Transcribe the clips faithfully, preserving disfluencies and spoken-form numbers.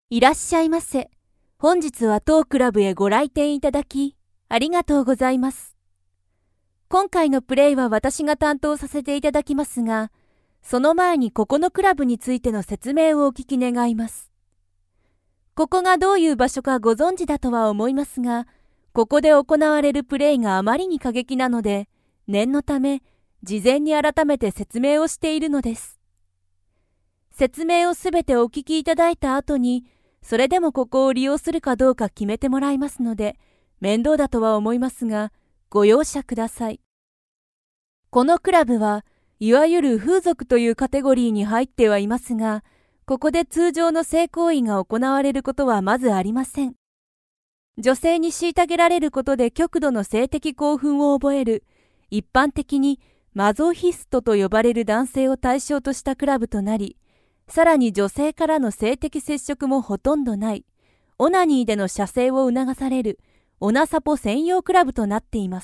いらっしゃいませ。本日は当クラブへご来店いただき、ありがとうございます。今回のプレイは私が担当させていただきますが、その前にここのクラブについての説明をお聞き願います。ここがどういう場所かご存知だとは思いますが、ここで行われるプレイがあまりに過激なので、念のため、事前に改めて説明をしているのです。説明をすべてお聞きいただいた後に、それでもここを利用するかどうか決めてもらいますので、面倒だとは思いますが、ご容赦ください。このクラブは、いわゆる風俗というカテゴリーに入ってはいますが、ここで通常の性行為が行われることはまずありません。女性に虐げられることで極度の性的興奮を覚える、一般的にマゾヒストと呼ばれる男性を対象としたクラブとなり、さらに女性からの性的接触もほとんどない、オナニーでの射精を促される、オナサポ専用クラブとなっています。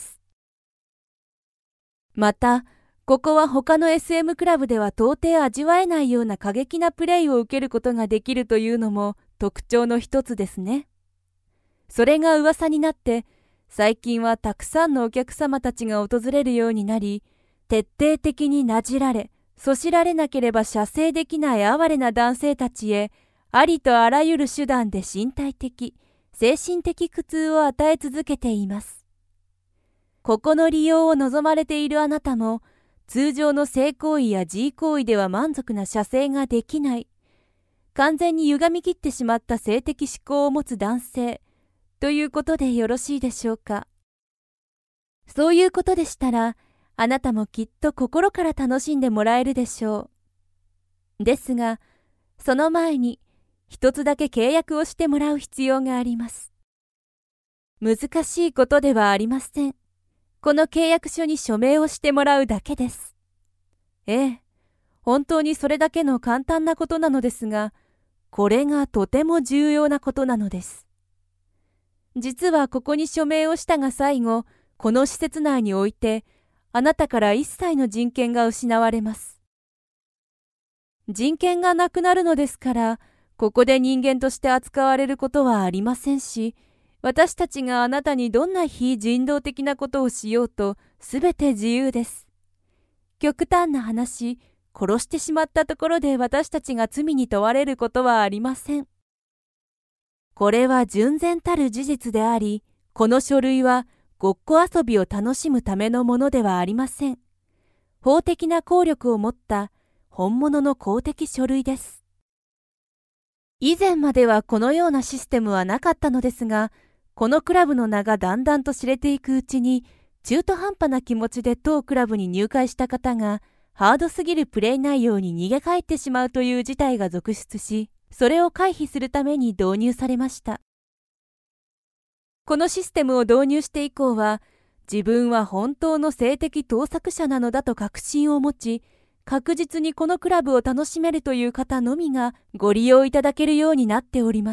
また、ここは他の エスエム クラブでは到底味わえないような過激なプレイを受けることができるというのも特徴の一つですね。それが噂になって、最近はたくさんのお客様たちが訪れるようになり、徹底的になじられ、そしられなければ射精できない哀れな男性たちへ、ありとあらゆる手段で身体的、精神的苦痛を与え続けています。ここの利用を望まれているあなたも、通常の性行為や G 行為では満足な射精ができない、完全に歪み切ってしまった性的思考を持つ男性、ということでよろしいでしょうか。そういうことでしたら、あなたもきっと心から楽しんでもらえるでしょう。ですが、その前に一つだけ契約をしてもらう必要があります。難しいことではありません。この契約書に署名をしてもらうだけです。ええ、本当にそれだけの簡単なことなのですが、これがとても重要なことなのです。実はここに署名をしたが最後、この施設内において、あなたから一切の人権が失われます。人権がなくなるのですから、ここで人間として扱われることはありませんし、私たちがあなたにどんな非人道的なことをしようと、すべて自由です。極端な話、殺してしまったところで私たちが罪に問われることはありません。これは純然たる事実であり、この書類はごっこ遊びを楽しむためのものではありません。法的な効力を持った本物の公的書類です。以前まではこのようなシステムはなかったのですが、このクラブの名がだんだんと知れていくうちに、中途半端な気持ちで当クラブに入会した方が、ハードすぎるプレイ内容に逃げ帰ってしまうという事態が続出し、それを回避するために導入されました。このシステムを導入して以降は、自分は本当の性的盗作者なのだと確信を持ち、確実にこのクラブを楽しめるという方のみがご利用いただけるようになっております。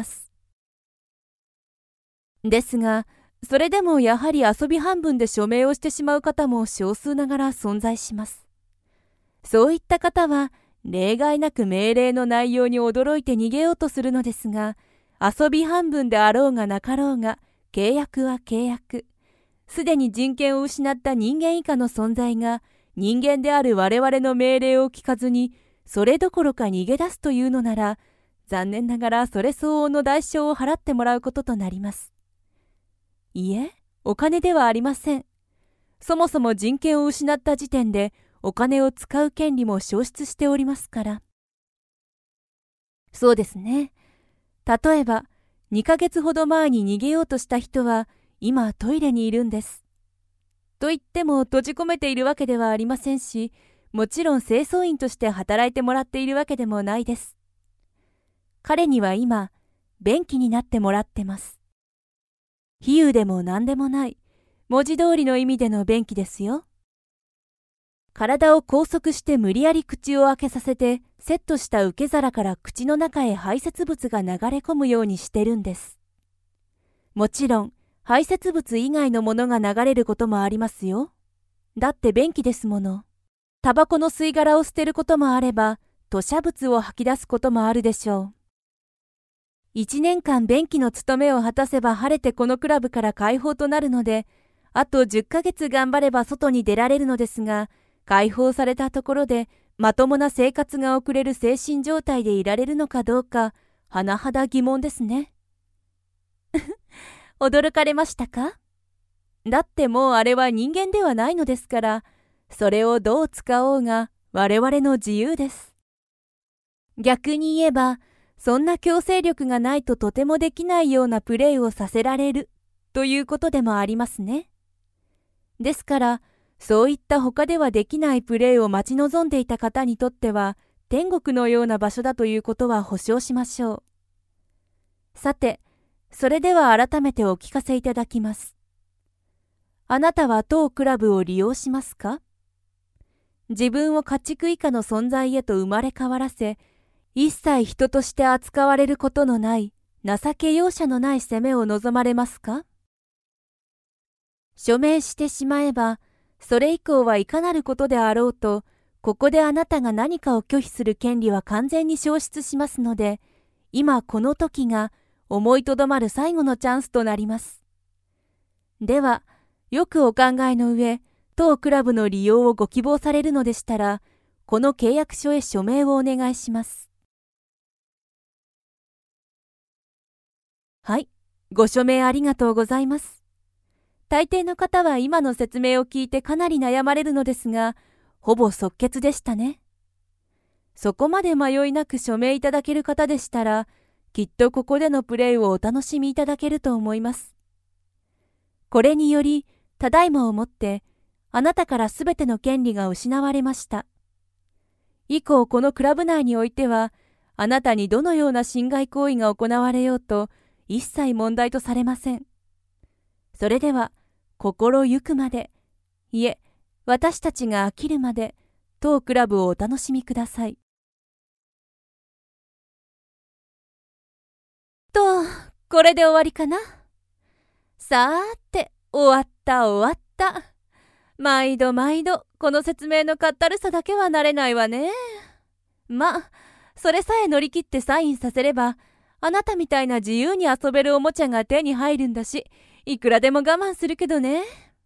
ですが、それでもやはり遊び半分で署名をしてしまう方も少数ながら存在します。そういった方は、例外なく命令の内容に驚いて逃げようとするのですが、遊び半分であろうがなかろうが、契約は契約。すでに人権を失った人間以下の存在が、人間である我々の命令を聞かずに、それどころか逃げ出すというのなら、残念ながらそれ相応の代償を払ってもらうこととなります。いえ、お金ではありません。そもそも人権を失った時点で、お金を使う権利も消失しておりますから。そうですね。例えば、にかげつほど前に逃げようとした人は、今トイレにいるんです。と言っても閉じ込めているわけではありませんし、もちろん清掃員として働いてもらっているわけでもないです。彼には今、便器になってもらってます。比喩でも何でもない、文字通りの意味での便器ですよ。体を拘束して無理やり口を開けさせて、セットした受け皿から口の中へ排泄物が流れ込むようにしてるんです。もちろん、排泄物以外のものが流れることもありますよ。だって便器ですもの。タバコの吸い殻を捨てることもあれば、吐砂物を吐き出すこともあるでしょう。 一年間便器の務めを果たせば晴れてこのクラブから解放となるので、あとじゅっかげつ頑張れば外に出られるのですが、解放されたところでまともな生活が送れる精神状態でいられるのかどうか、甚だ疑問ですね。驚かれましたか？だってもうあれは人間ではないのですから、それをどう使おうが我々の自由です。逆に言えば、そんな強制力がないととてもできないようなプレイをさせられるということでもありますね。ですから、そういった他ではできないプレイを待ち望んでいた方にとっては、天国のような場所だということは保証しましょう。さて、それでは改めてお聞かせいただきます。あなたは当クラブを利用しますか？自分を家畜以下の存在へと生まれ変わらせ、一切人として扱われることのない、情け容赦のない責めを望まれますか？署名してしまえば、それ以降はいかなることであろうと、ここであなたが何かを拒否する権利は完全に消失しますので、今この時が思いとどまる最後のチャンスとなります。では、よくお考えの上、当クラブの利用をご希望されるのでしたら、この契約書へ署名をお願いします。はい、ご署名ありがとうございます。大抵の方は今の説明を聞いてかなり悩まれるのですが、ほぼ即決でしたね。そこまで迷いなく署名いただける方でしたら、きっとここでのプレイをお楽しみいただけると思います。これにより、ただいまをもって、あなたからすべての権利が失われました。以降このクラブ内においては、あなたにどのような侵害行為が行われようと、一切問題とされません。それでは、心ゆくまで、いえ、私たちが飽きるまで、当クラブをお楽しみください。と、これで終わりかな。さーて、終わった終わった。毎度毎度、この説明のかったるさだけは慣れないわね。ま、それさえ乗り切ってサインさせれば、あなたみたいな自由に遊べるおもちゃが手に入るんだし、いくらでも我慢するけどね。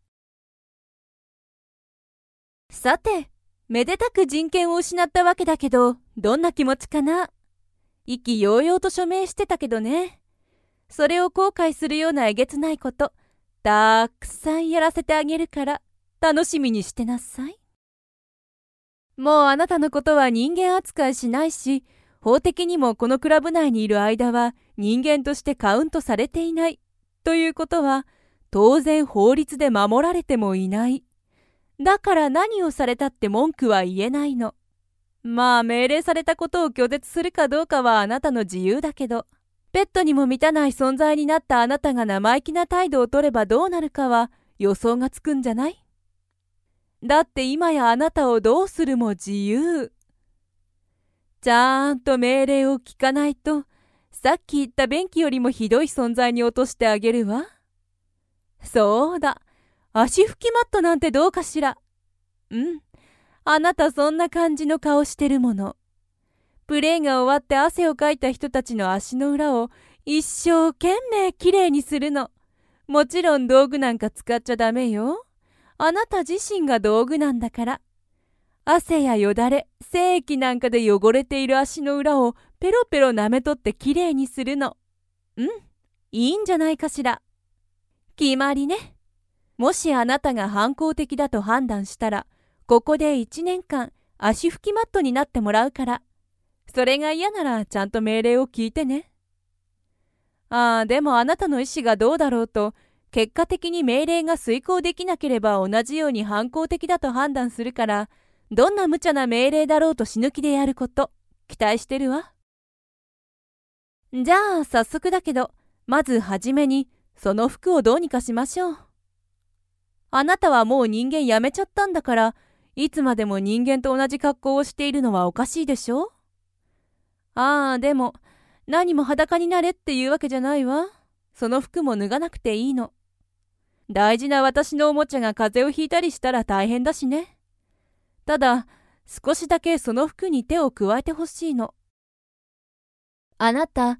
さて、めでたく人権を失ったわけだけど、どんな気持ちかな。意気揚々と署名してたけどね。それを後悔するようなえげつないこと、たくさんやらせてあげるから、楽しみにしてなさい。もうあなたのことは人間扱いしないし、法的にもこのクラブ内にいる間は人間としてカウントされていない。ということは、当然法律で守られてもいない。だから何をされたって文句は言えないの。まあ命令されたことを拒絶するかどうかはあなたの自由だけど、ペットにも満たない存在になったあなたが生意気な態度を取ればどうなるかは予想がつくんじゃない？だって今やあなたをどうするも自由。ちゃんと命令を聞かないと、さっき言った便器よりもひどい存在に落としてあげるわ。そうだ、足拭きマットなんてどうかしら。うん、あなたそんな感じの顔してるもの。プレーが終わって汗をかいた人たちの足の裏を一生懸命きれいにするの。もちろん道具なんか使っちゃダメよ。あなた自身が道具なんだから。汗やよだれ、精液なんかで汚れている足の裏をペロペロ舐めとってきれいにするの。うん、いいんじゃないかしら。決まりね。もしあなたが反抗的だと判断したら、ここでいちねんかん足拭きマットになってもらうから。それが嫌ならちゃんと命令を聞いてね。ああ、でもあなたの意思がどうだろうと、結果的に命令が遂行できなければ同じように反抗的だと判断するから、どんな無茶な命令だろうと死ぬ気でやること、期待してるわ。じゃあ早速だけど、まずはじめにその服をどうにかしましょう。あなたはもう人間やめちゃったんだから、いつまでも人間と同じ格好をしているのはおかしいでしょ？ああ、でも、何も裸になれっていうわけじゃないわ。その服も脱がなくていいの。大事な私のおもちゃが風邪をひいたりしたら大変だしね。ただ、少しだけその服に手を加えてほしいの。あなた、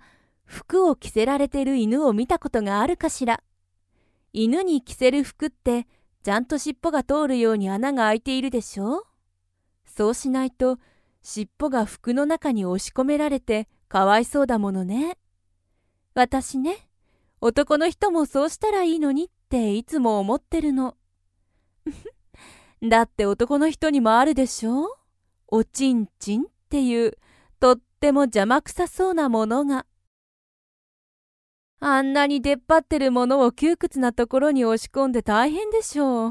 服を着せられてる犬を見たことがあるかしら。犬に着せる服ってちゃんと尻尾が通るように穴が開いているでしょ。そうしないと尻尾が服の中に押し込められてかわいそうだものね。私ね、男の人もそうしたらいいのにっていつも思ってるの。だって男の人にもあるでしょ、おちんちんっていうとっても邪魔くさそうなものが。あんなに出っ張ってるものを窮屈なところに押し込んで大変でしょう。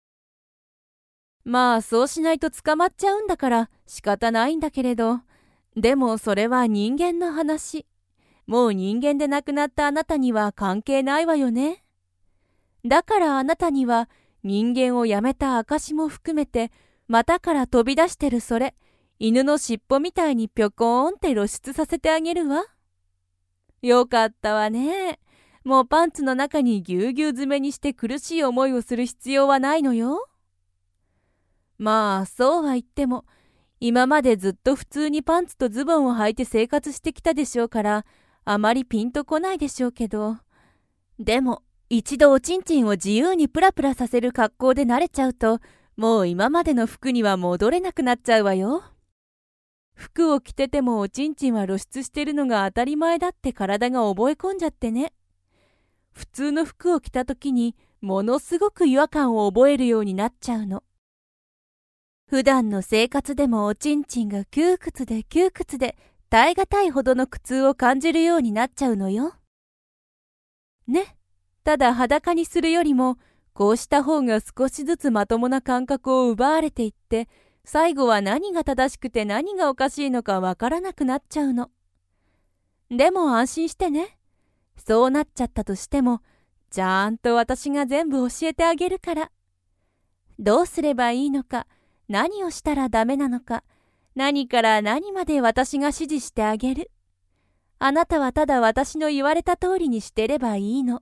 まあそうしないと捕まっちゃうんだから仕方ないんだけれど、でもそれは人間の話。もう人間で亡くなったあなたには関係ないわよね。だからあなたには人間をやめた証も含めて股から飛び出してるそれ、犬の尻尾みたいにぴょこーんって露出させてあげるわ。よかったわね。もうパンツの中にぎゅうぎゅう詰めにして苦しい思いをする必要はないのよ。まあそうは言っても今までずっと普通にパンツとズボンを履いて生活してきたでしょうからあまりピンとこないでしょうけど、でも一度おちんちんを自由にプラプラさせる格好で慣れちゃうともう今までの服には戻れなくなっちゃうわよ。服を着ててもおちんちんは露出してるのが当たり前だって体が覚え込んじゃってね。普通の服を着た時にものすごく違和感を覚えるようになっちゃうの。普段の生活でもおちんちんが窮屈で窮屈で耐え難いほどの苦痛を感じるようになっちゃうのよ。ね。ただ裸にするよりもこうした方が少しずつまともな感覚を奪われていって最後は何が正しくて何がおかしいのかわからなくなっちゃうの。でも安心してね。そうなっちゃったとしてもちゃんと私が全部教えてあげるから。どうすればいいのか、何をしたらダメなのか、何から何まで私が指示してあげる。あなたはただ私の言われた通りにしてればいいの。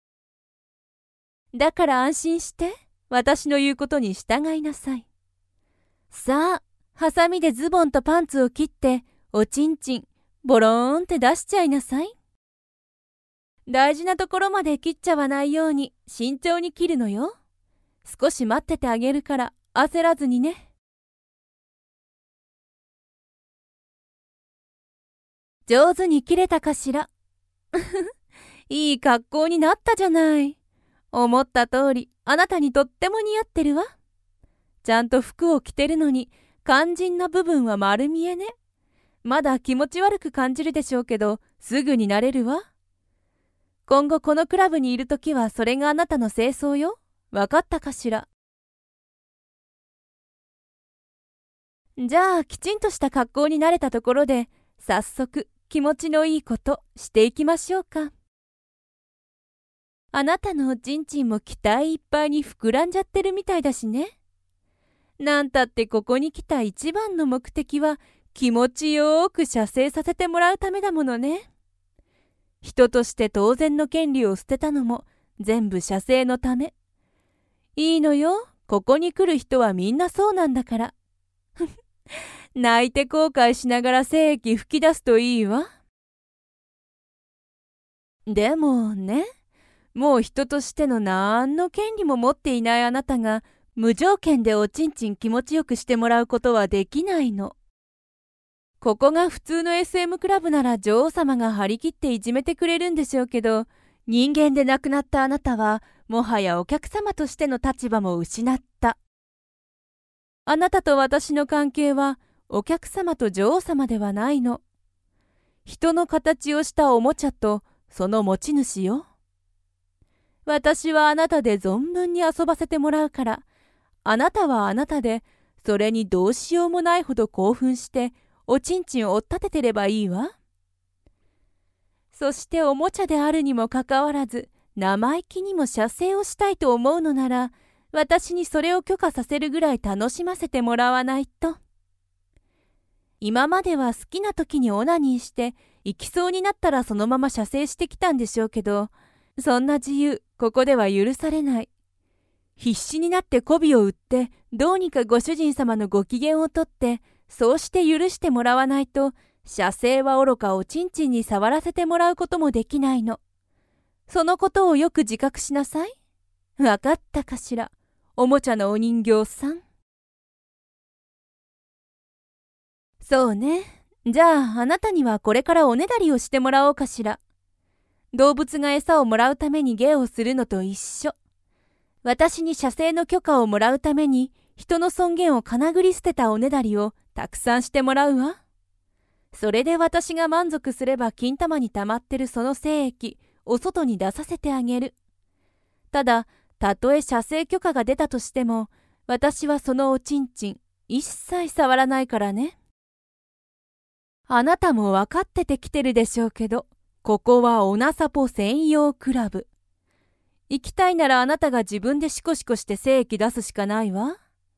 だから安心して私の言うことに従いなさい。さあ、ハサミでズボンとパンツを切っておちんちんボローンって出しちゃいなさい。大事なところまで切っちゃわないように慎重に切るのよ。少し待っててあげるから焦らずにね。上手に切れたかしら。いい格好になったじゃない。思った通りあなたにとっても似合ってるわ。ちゃんと服を着てるのに肝心な部分は丸見えね。まだ気持ち悪く感じるでしょうけどすぐに慣れるわ。今後このクラブにいるときはそれがあなたの清掃よ。わかったかしら。じゃあきちんとした格好になれたところで早速気持ちのいいことしていきましょうか。あなたのおちんちんも期待いっぱいに膨らんじゃってるみたいだしね。なんたってここに来た一番の目的は気持ちよーく射精させてもらうためだものね。人として当然の権利を捨てたのも全部射精のため。いいのよ、ここに来る人はみんなそうなんだから。泣いて後悔しながら精液吹き出すといいわ。でもね、もう人としての何の権利も持っていないあなたが無条件でおちんちん気持ちよくしてもらうことはできないの。ここが普通の エスエム クラブなら女王様が張り切っていじめてくれるんでしょうけど、人間で亡くなったあなたはもはやお客様としての立場も失った。あなたと私の関係はお客様と女王様ではないの。人の形をしたおもちゃとその持ち主よ。私はあなたで存分に遊ばせてもらうから、あなたはあなたでそれにどうしようもないほど興奮しておちんちんを追っ立ててればいいわ。そしておもちゃであるにもかかわらず生意気にも射精をしたいと思うのなら、私にそれを許可させるぐらい楽しませてもらわないと。今までは好きな時にオナニーして行きそうになったらそのまま射精してきたんでしょうけど、そんな自由ここでは許されない。必死になって媚びを売ってどうにかご主人様のご機嫌をとって、そうして許してもらわないと射精はおろかおちんちんに触らせてもらうこともできないの。そのことをよく自覚しなさい。わかったかしら、おもちゃのお人形さん。そうね。じゃあ、あなたにはこれからおねだりをしてもらおうかしら。動物が餌をもらうために芸をするのと一緒。私に射精の許可をもらうために、人の尊厳をかなぐり捨てたおねだりをたくさんしてもらうわ。それで私が満足すれば金玉に溜まってるその精液、お外に出させてあげる。ただ、たとえ射精許可が出たとしても、私はそのおちんちん、一切触らないからね。あなたも分かってて来てるでしょうけど、ここはオナサポ専用クラブ。行きたいならあなたが自分でシコシコして精液出すしかないわ。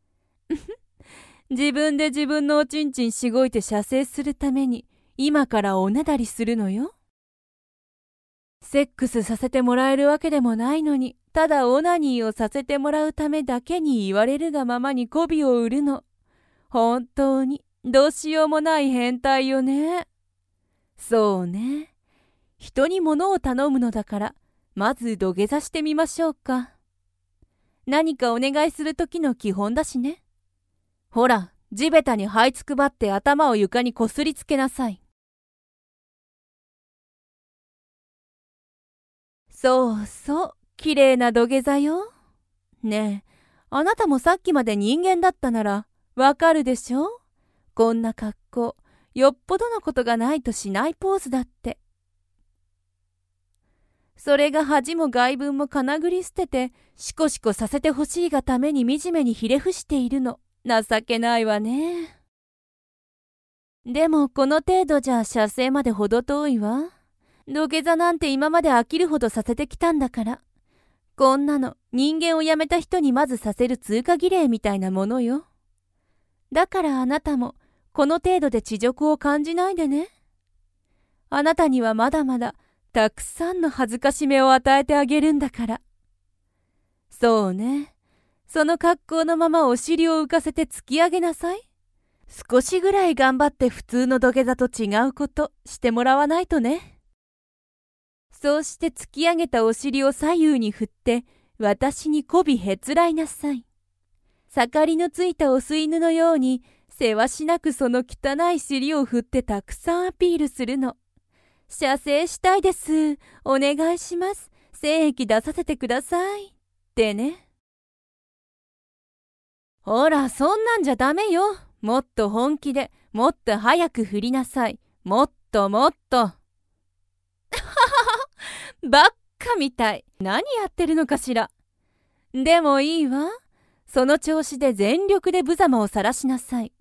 自分で自分のおちんちんしごいて射精するために、今からおねだりするのよ。セックスさせてもらえるわけでもないのに、ただオナニーをさせてもらうためだけに言われるがままに媚びを売るの。本当にどうしようもない変態よね。そうね。人に物を頼むのだから、まず土下座してみましょうか。何かお願いするときの基本だしね。ほら、地べたに這いつくばって頭を床にこすりつけなさい。そうそう、きれいな土下座よ。ねえ、あなたもさっきまで人間だったなら、わかるでしょ？こんな格好、よっぽどのことがないとしないポーズだって。それが恥も外聞もかなぐり捨てて、シコシコさせてほしいがために惨めにひれ伏しているの。情けないわね。でもこの程度じゃ射精までほど遠いわ。土下座なんて今まで飽きるほどさせてきたんだから。こんなの人間を辞めた人にまずさせる通過儀礼みたいなものよ。だからあなたもこの程度で恥辱を感じないでね。あなたにはまだまだたくさんの恥ずかしめを与えてあげるんだから。そうね。その格好のままお尻を浮かせて突き上げなさい。少しぐらい頑張って普通の土下座と違うことしてもらわないとね。そうして突き上げたお尻を左右に振って、私に媚びへつらいなさい。盛りのついたお吸い犬のように、せわしなくその汚い尻を振ってたくさんアピールするの。射精したいです。お願いします。精液出させてください。ってね。ほら、そんなんじゃダメよ。もっと本気で、もっと早く振りなさい。もっともっと。ばっかみたい。何やってるのかしら。でもいいわ。その調子で全力で無様を晒しなさい。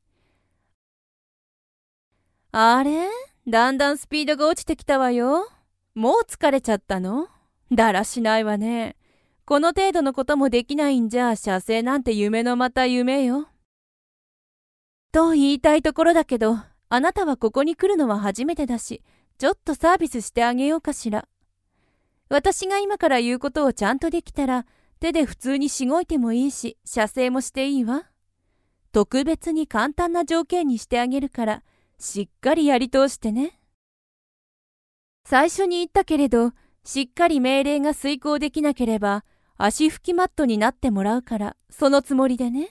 あれ？だんだんスピードが落ちてきたわよ。もう疲れちゃったの？だらしないわね。この程度のこともできないんじゃ、射精なんて夢のまた夢よ。と言いたいところだけど、あなたはここに来るのは初めてだし、ちょっとサービスしてあげようかしら。私が今から言うことをちゃんとできたら、手で普通にしごいてもいいし、射精もしていいわ。特別に簡単な条件にしてあげるから、しっかりやり通してね。最初に言ったけれど、しっかり命令が遂行できなければ、足拭きマットになってもらうから、そのつもりでね。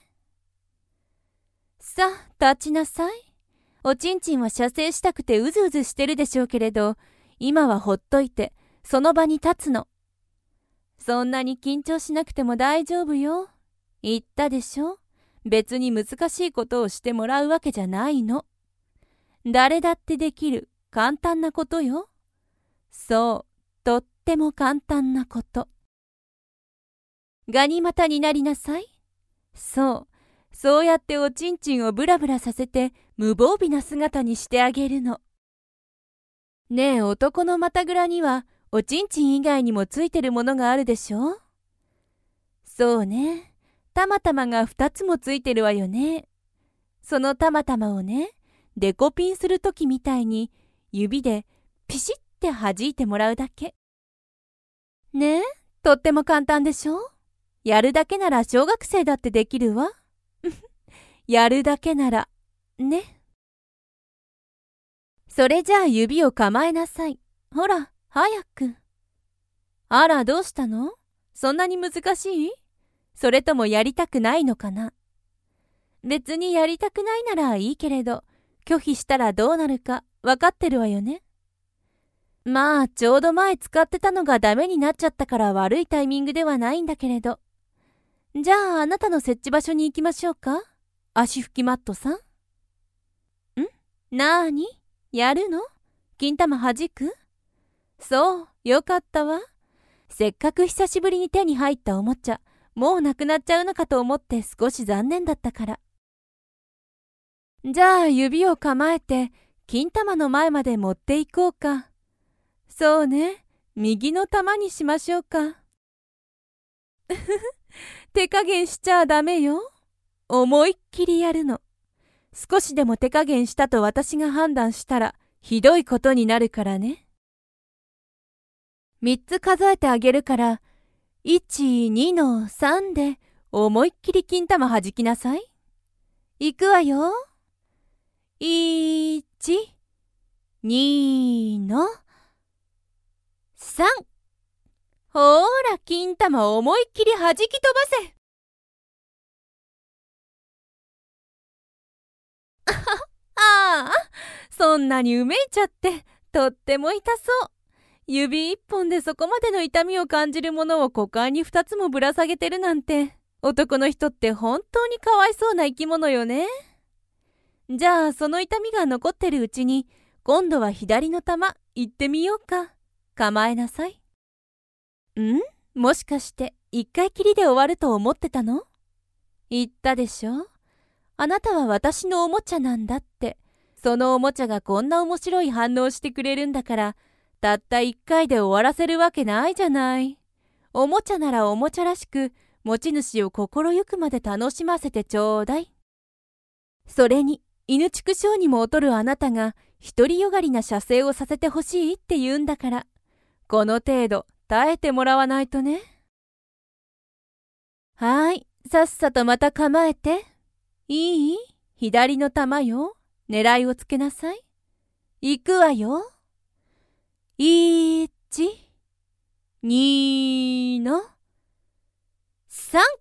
さあ、立ちなさい。おちんちんは射精したくてうずうずしてるでしょうけれど、今はほっといて、その場に立つの。そんなに緊張しなくても大丈夫よ。言ったでしょ。別に難しいことをしてもらうわけじゃないの。誰だってできる簡単なことよ。そう、とっても簡単なこと。ガニ股になりなさい。そう、そうやっておちんちんをブラブラさせて無防備な姿にしてあげるの。ねえ、男の股ぐらにはおちんちん以外にもついてるものがあるでしょ？そうね、たまたまが二つもついてるわよね。そのたまたまをね、デコピンするときみたいに指でピシッて弾いてもらうだけ。ねえ、とっても簡単でしょ？やるだけなら小学生だってできるわ。やるだけなら、ね。 それじゃあ指を構えなさい。ほら、早く。あら、どうしたの？そんなに難しい？それともやりたくないのかな？別にやりたくないならいいけれど、拒否したらどうなるか分かってるわよね。まあ、ちょうど前使ってたのがダメになっちゃったから悪いタイミングではないんだけれど。じゃあ、あなたの設置場所に行きましょうか。足拭きマットさん。ん？なーに？やるの？金玉はじく？そう、よかったわ。せっかく久しぶりに手に入ったおもちゃ、もうなくなっちゃうのかと思って少し残念だったから。じゃあ指を構えて金玉の前まで持っていこうか。そうね、右の玉にしましょうか。手加減しちゃダメよ。思いっきりやるの。少しでも手加減したと私が判断したらひどいことになるからね。三つ数えてあげるから、いち、にのさんで思いっきり金玉はじきなさい。いくわよ。いち、にのさん。ほーら、金玉思いっきりはじき飛ばせ。ああ、そんなにうめいちゃって、とっても痛そう。指一本でそこまでの痛みを感じるものを股間に二つもぶら下げてるなんて、男の人って本当にかわいそうな生き物よね。じゃあその痛みが残ってるうちに、今度は左の玉行ってみようか。構えなさい。ん？もしかして一回きりで終わると思ってたの？言ったでしょ？あなたは私のおもちゃなんだって。そのおもちゃがこんな面白い反応してくれるんだから、たった一回で終わらせるわけないじゃない。おもちゃならおもちゃらしく、持ち主を心ゆくまで楽しませてちょうだい。それに、犬畜生にも劣るあなたが、独りよがりな射精をさせてほしいって言うんだから、この程度耐えてもらわないとね。はーい、さっさとまた構えて。いい？左の玉よ。狙いをつけなさい。行くわよ。いち、にのさん。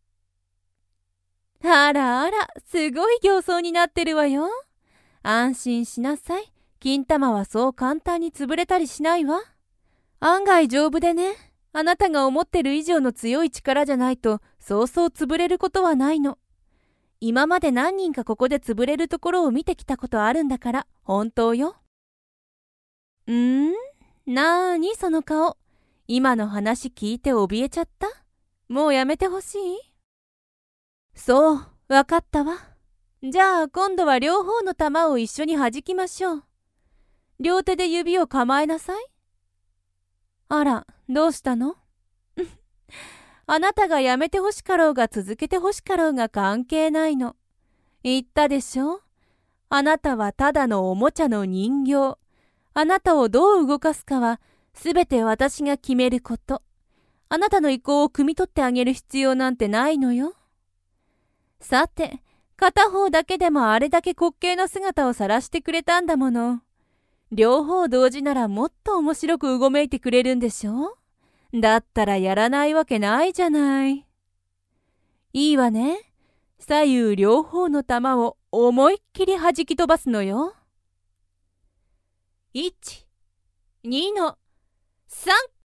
あらあら、すごい形相になってるわよ。安心しなさい。金玉はそう簡単に潰れたりしないわ。案外丈夫でね。あなたが思ってる以上の強い力じゃないと、そうそう潰れることはないの。今まで何人かここで潰れるところを見てきたことあるんだから、本当よ。んー？なーにその顔。今の話聞いて怯えちゃった？もうやめてほしい？そう、わかったわ。じゃあ今度は両方の玉を一緒に弾きましょう。両手で指を構えなさい。あら、どうしたの？あなたがやめてほしかろうが続けてほしかろうが関係ないの。言ったでしょ？あなたはただのおもちゃの人形。あなたをどう動かすかはすべて私が決めること。あなたの意向を汲み取ってあげる必要なんてないのよ。さて、片方だけでもあれだけ滑稽な姿を晒してくれたんだもの。両方同時ならもっと面白くうごめいてくれるんでしょ？だったらやらないわけないじゃない。いいわね。左右両方の玉を思いっきり弾き飛ばすのよ。いち、にのさん。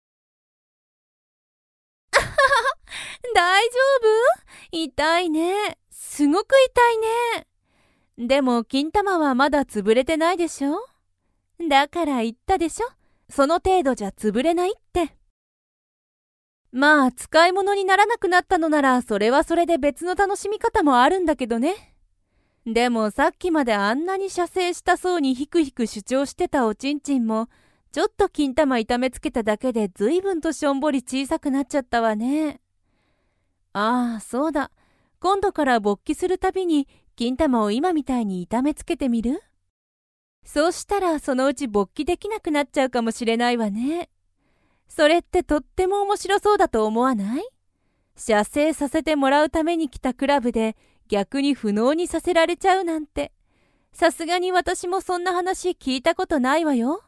大丈夫？痛いね。すごく痛いね。でも金玉はまだ潰れてないでしょ？だから言ったでしょ？その程度じゃ潰れないって。まあ使い物にならなくなったのならそれはそれで別の楽しみ方もあるんだけどね。でもさっきまであんなに射精したそうにヒクヒク主張してたおちんちんもちょっと金玉痛めつけただけで随分としょんぼり小さくなっちゃったわね。ああ、そうだ。今度から勃起するたびに金玉を今みたいに痛めつけてみる？そうしたらそのうち勃起できなくなっちゃうかもしれないわね。それってとっても面白そうだと思わない？射精させてもらうために来たクラブで逆に不能にさせられちゃうなんて。 さすがに私もそんな話聞いたことないわよ。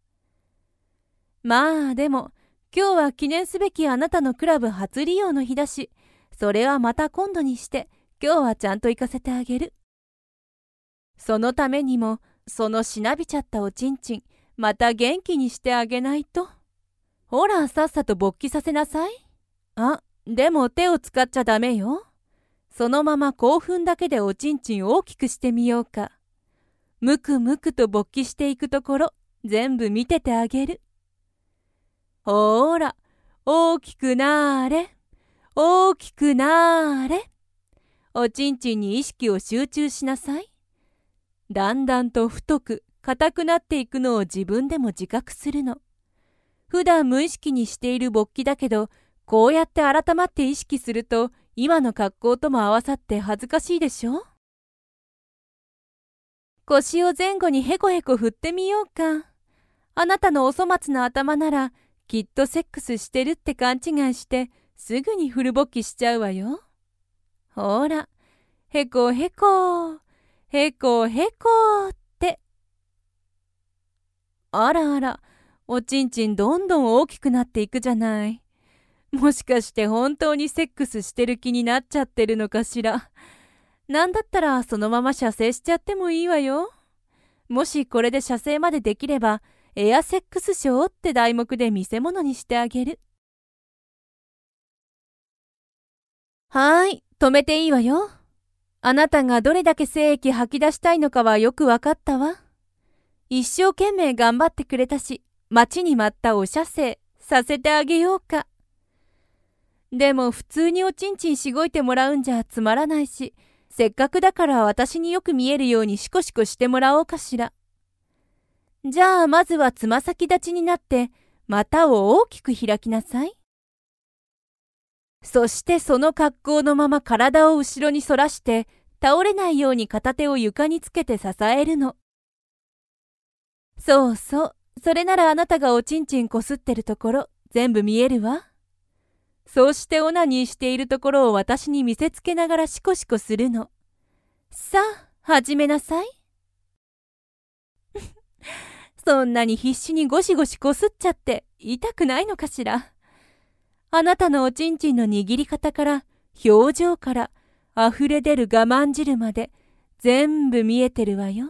まあでも、今日は記念すべきあなたのクラブ初利用の日だし、それはまた今度にして、今日はちゃんと行かせてあげる。そのためにも、そのしなびちゃったおちんちん、また元気にしてあげないと。ほら、さっさと勃起させなさい。あ、でも手を使っちゃダメよ。そのまま興奮だけでおちんちん大きくしてみようか。むくむくと勃起していくところ、全部見ててあげる。ほーら、大きくなーれ。大きくなーれ。おちんちんに意識を集中しなさい。だんだんと太く、硬くなっていくのを自分でも自覚するの。普段無意識にしている勃起だけど、こうやって改まって意識すると、今の格好とも合わさって恥ずかしいでしょ？腰を前後にへこへこ振ってみようか。あなたのお粗末な頭なら、きっとセックスしてるって勘違いして、すぐにフル勃起しちゃうわよ。ほら、へこへこ、へこへこって。あらあら、おちんちんどんどん大きくなっていくじゃない。もしかして本当にセックスしてる気になっちゃってるのかしら。なんだったらそのまま射精しちゃってもいいわよ。もしこれで射精までできれば、エアセックスショーって題目で見せ物にしてあげる。はーい、止めていいわよ。あなたがどれだけ精液吐き出したいのかはよくわかったわ。一生懸命頑張ってくれたし、待ちに待ったお射精させてあげようか。でも普通におちんちんしごいてもらうんじゃつまらないし、せっかくだから私によく見えるようにシコシコしてもらおうかしら。じゃあまずはつま先立ちになって、股を大きく開きなさい。そしてその格好のまま体を後ろに反らして、倒れないように片手を床につけて支えるの。そうそう、それならあなたがおちんちんこすってるところ、全部見えるわ。そうしてオナニーしているところを私に見せつけながらシコシコするの。さあ、始めなさい。そんなに必死にゴシゴシこすっちゃって痛くないのかしら。あなたのおちんちんの握り方から、表情から、溢れ出る我慢汁まで、全部見えてるわよ。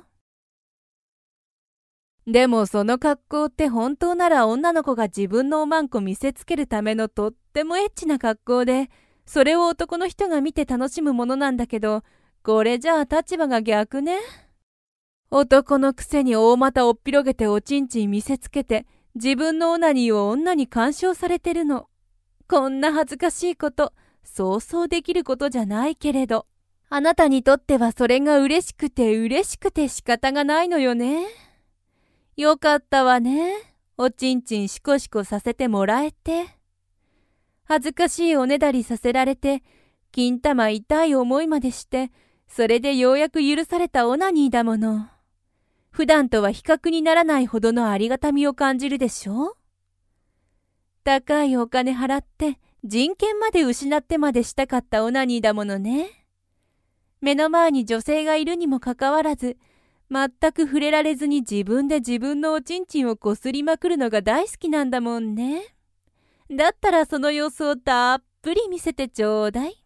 でもその格好って本当なら女の子が自分のおまんこ見せつけるためのとってもエッチな格好で、それを男の人が見て楽しむものなんだけど、これじゃあ立場が逆ね。男のくせに大股をっぴろげておちんちん見せつけて、自分のオナニーを女に干渉されてるの。こんな恥ずかしいこと、そうそうできることじゃないけれど、あなたにとってはそれが嬉しくて嬉しくて仕方がないのよね。よかったわね。おちんちんシコシコさせてもらえて。恥ずかしいおねだりさせられて、金玉痛い思いまでして、それでようやく許されたオナニーだもの。普段とは比較にならないほどのありがたみを感じるでしょ？高いお金払って人権まで失ってまでしたかったオナニーだものね。目の前に女性がいるにもかかわらず、全く触れられずに自分で自分のおちんちんをこすりまくるのが大好きなんだもんね。だったらその様子をたっぷり見せてちょうだい。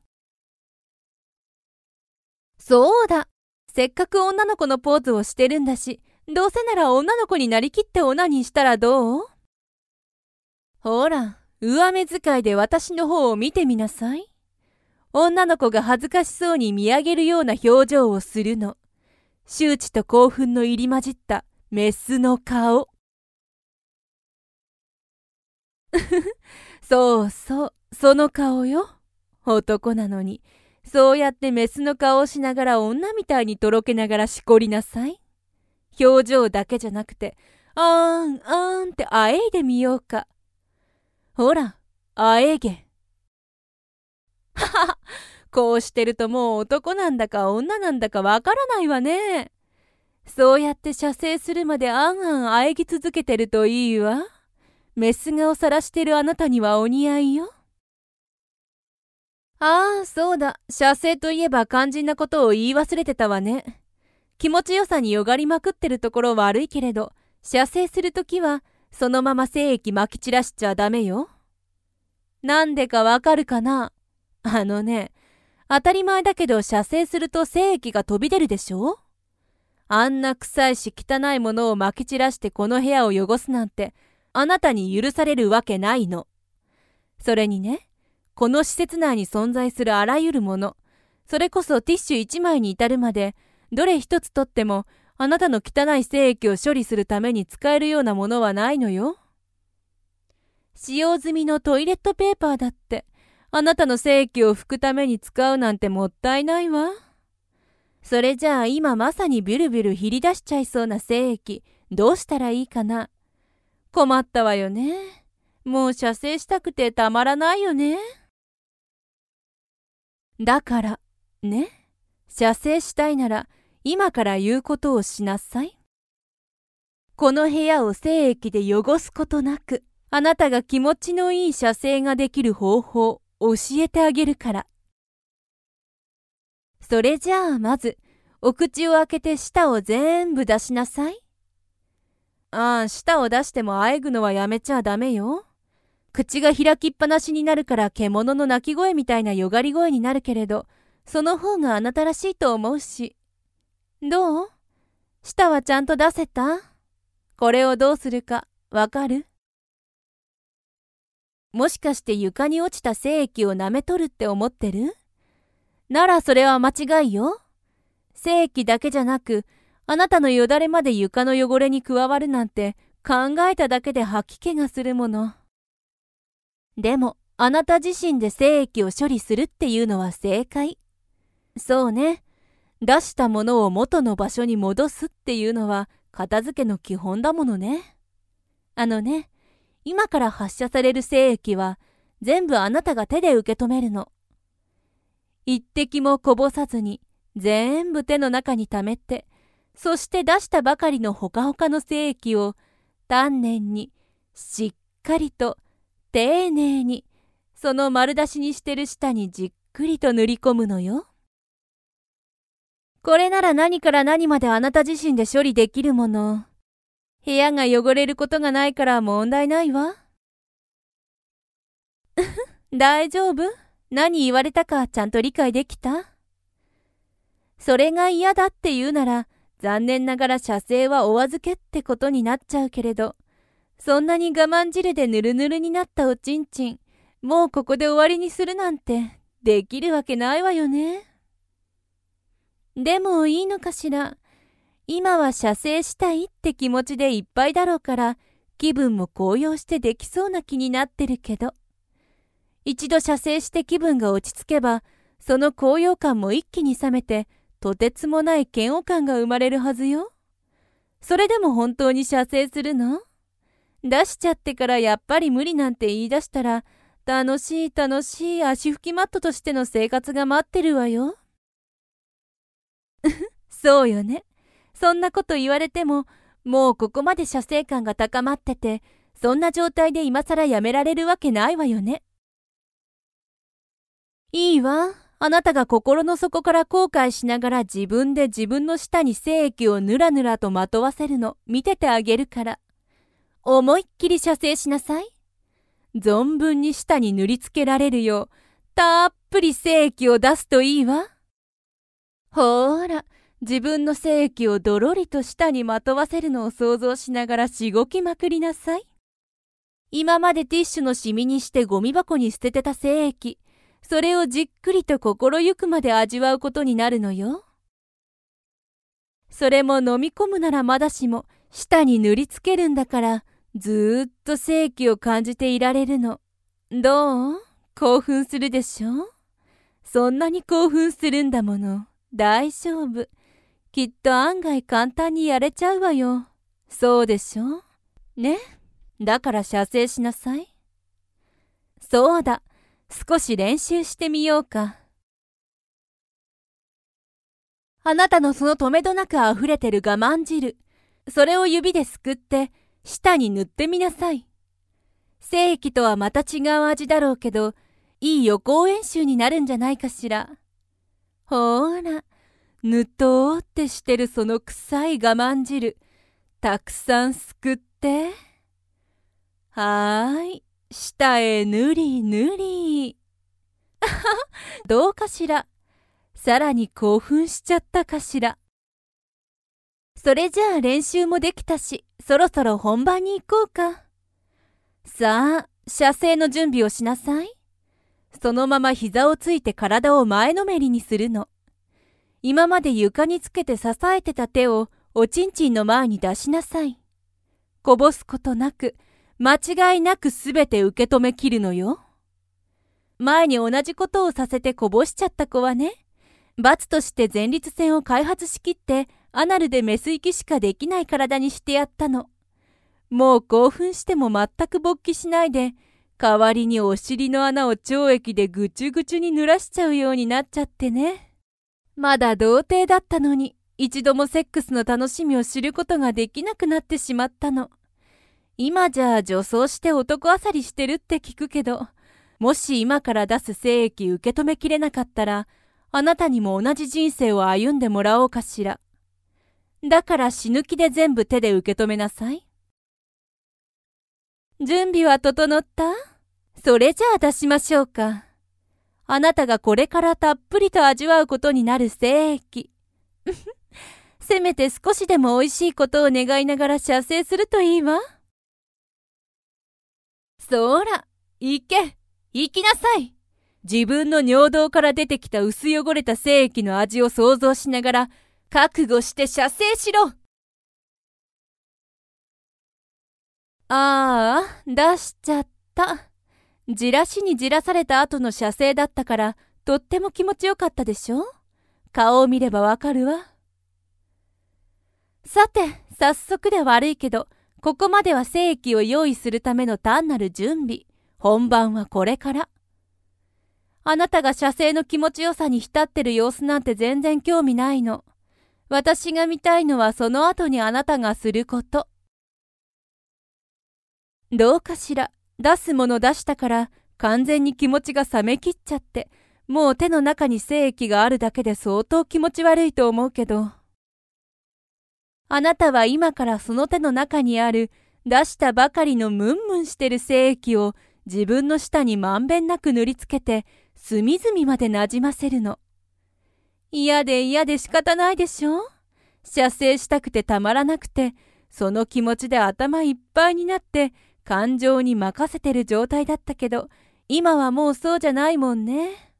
そうだ。せっかく女の子のポーズをしてるんだし、どうせなら女の子になりきってオナニーしたらどう？ほら、上目遣いで私の方を見てみなさい。女の子が恥ずかしそうに見上げるような表情をするの。羞恥と興奮の入り混じったメスの顔。そうそう、その顔よ。男なのに、そうやってメスの顔をしながら女みたいにとろけながらしこりなさい。表情だけじゃなくて、あーん、あーんってあえいでみようか。ほら、あえげ。ははは、こうしてるともう男なんだか女なんだかわからないわね。そうやって射精するまであんあんあえぎ続けてるといいわ。メス顔さらしてるあなたにはお似合いよ。ああ、そうだ。射精といえば肝心なことを言い忘れてたわね。 気持ちよさによがりまくってるところ悪いけれど、射精するときはそのまま精液まき散らしちゃダメよ。なんでかわかるかな？あのね、当たり前だけど射精すると精液が飛び出るでしょ？あんな臭いし汚いものをまき散らしてこの部屋を汚すなんて、あなたに許されるわけないの。それにね、この施設内に存在するあらゆるもの、それこそティッシュ一枚に至るまで、どれ一つとっても、あなたの汚い精液を処理するために使えるようなものはないのよ。使用済みのトイレットペーパーだって、あなたの精液を拭くために使うなんてもったいないわ。それじゃあ今まさにビュルビュルひり出しちゃいそうな精液、どうしたらいいかな。困ったわよね。もう射精したくてたまらないよね。だから、ね。射精したいなら、今から言うことをしなさい。この部屋を精液で汚すことなく、あなたが気持ちのいい射精ができる方法、教えてあげるから。それじゃあまず、お口を開けて舌を全部出しなさい。ああ、舌を出してもあえぐのはやめちゃダメよ。口が開きっぱなしになるから獣の鳴き声みたいなよがり声になるけれど、その方があなたらしいと思うし。どう？舌はちゃんと出せた？これをどうするかわかる？もしかして床に落ちた精液を舐めとるって思ってる？ならそれは間違いよ。精液だけじゃなく、あなたのよだれまで床の汚れに加わるなんて考えただけで吐き気がするもの。でも、あなた自身で精液を処理するっていうのは正解。そうね。出したものを元の場所に戻すっていうのは片付けの基本だものね。あのね、今から発射される精液は全部あなたが手で受け止めるの。一滴もこぼさずに全部手の中に溜めて、そして出したばかりのほかほかの精液を丹念にしっかりと丁寧にその丸出しにしてる舌にじっくりと塗り込むのよ。これなら何から何まであなた自身で処理できるもの。部屋が汚れることがないから問題ないわ。大丈夫？何言われたかちゃんと理解できた？それが嫌だって言うなら、残念ながら射精はお預けってことになっちゃうけれど、そんなに我慢汁でぬるぬるになったおちんちん、もうここで終わりにするなんてできるわけないわよね。でもいいのかしら。今は射精したいって気持ちでいっぱいだろうから、気分も高揚してできそうな気になってるけど、一度射精して気分が落ち着けば、その高揚感も一気に冷めて、とてつもない嫌悪感が生まれるはずよ。それでも本当に射精するの？出しちゃってからやっぱり無理なんて言い出したら、楽しい楽しい足拭きマットとしての生活が待ってるわよ。そうよね。そんなこと言われても、もうここまで射精感が高まってて、そんな状態で今更やめられるわけないわよね。いいわ。あなたが心の底から後悔しながら自分で自分の舌に精液をぬらぬらとまとわせるの見ててあげるから。思いっきり射精しなさい。存分に舌に塗りつけられるよう、たっぷり精液を出すといいわ。ほーら、自分の精液をどろりと舌にまとわせるのを想像しながらしごきまくりなさい。今までティッシュのシミにしてゴミ箱に捨ててた精液、それをじっくりと心ゆくまで味わうことになるのよ。それも飲み込むならまだしも、舌に塗りつけるんだから、ずーっと精液を感じていられるの。どう？興奮するでしょ？そんなに興奮するんだもの。大丈夫。きっと案外簡単にやれちゃうわよ。そうでしょ？ね？だから射精しなさい。そうだ。少し練習してみようか。あなたのその止めどなく溢れてる我慢汁、それを指ですくって舌に塗ってみなさい。精液とはまた違う味だろうけど、いい予行演習になるんじゃないかしら。ほーら、 ぬとーってしてるその臭い我慢汁、たくさんすくって。はーい、舌へぬりぬり。どうかしら。さらに興奮しちゃったかしら。それじゃあ練習もできたし、そろそろ本番に行こうか。さあ、射精の準備をしなさい。そのまま膝をついて体を前のめりにするの。今まで床につけて支えてた手をおちんちんの前に出しなさい。こぼすことなく、間違いなくすべて受け止めきるのよ。前に同じことをさせてこぼしちゃった子はね、罰として前立腺を開発しきってアナルでメス行きしかできない体にしてやったの。もう興奮しても全く勃起しないで、代わりにお尻の穴を腸液でぐちゅぐちゅに濡らしちゃうようになっちゃってね。まだ童貞だったのに、一度もセックスの楽しみを知ることができなくなってしまったの。今じゃあ女装して男あさりしてるって聞くけど、もし今から出す精液受け止めきれなかったら、あなたにも同じ人生を歩んでもらおうかしら。だから死ぬ気で全部手で受け止めなさい。準備は整った？それじゃあ出しましょうか。あなたがこれからたっぷりと味わうことになる精液。せめて少しでも美味しいことを願いながら射精するといいわ。そら、行け、行きなさい。自分の尿道から出てきた薄汚れた精液の味を想像しながら、覚悟して射精しろ。ああ、出しちゃった。じらしにじらされた後の射精だったから、とっても気持ちよかったでしょ？顔を見ればわかるわ。さて、早速で悪いけど、ここまでは精液を用意するための単なる準備。本番はこれから。あなたが射精の気持ちよさに浸ってる様子なんて全然興味ないの。私が見たいのはその後にあなたがすること。どうかしら。出すもの出したから完全に気持ちが冷めきっちゃって、もう手の中に精液があるだけで相当気持ち悪いと思うけど。あなたは今からその手の中にある出したばかりのムンムンしてる精液を自分の舌にまんべんなく塗りつけて隅々まで馴染ませるの。嫌で嫌で仕方ないでしょ？射精したくてたまらなくて、その気持ちで頭いっぱいになって感情に任せてる状態だったけど、今はもうそうじゃないもんね。